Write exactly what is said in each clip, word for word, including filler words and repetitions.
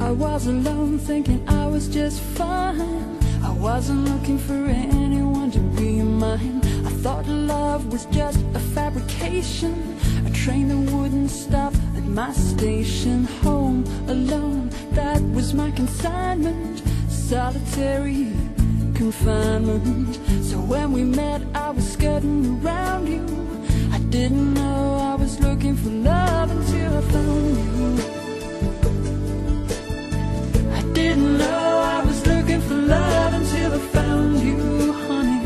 I was alone thinking I was just fine. I wasn't looking for anyone to be mine. I thought love was just a fabrication, a train that wouldn't stop at my station. Home alone, that was my consignment, solitary confinement. So when we met, I was skirting around you. I didn't know I was looking for love until I found you. I didn't know I was looking for love until I found you, honey.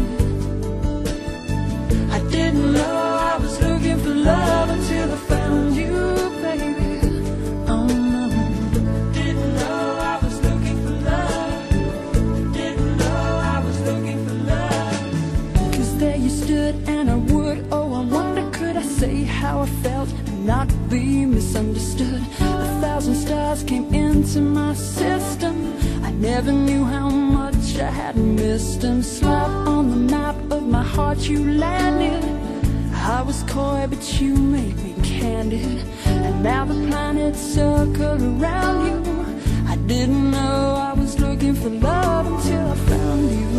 I didn't know I was looking for love until I found you, baby. Oh no. Didn't know I was looking for love. Didn't know I was looking for love. Cause there you stood and I would, oh I wonder could I say how I felt and not be misunderstood. A thousand stars came into my system. I never knew how much I had missed them. Slap on the map of my heart you landed. I was coy but you made me candid. And now the planets circle around you. I didn't know I was looking for love until I found you.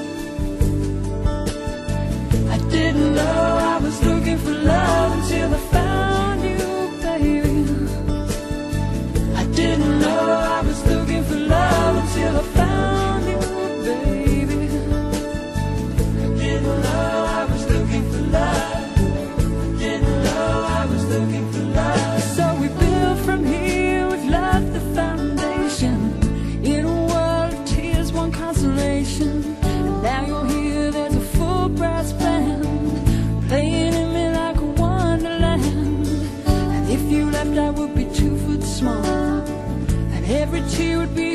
I didn't know I was looking for love until I found you, baby. I didn't know I was looking for love until I found you, baby. I didn't know I was looking for love. I didn't know I was looking for love. So we built from here, we've left the foundation. In a world of tears, one consolation. And now you're here, there's a full brass band playing in me like a wonderland. And if you left, I would be two foot small, and every tear would be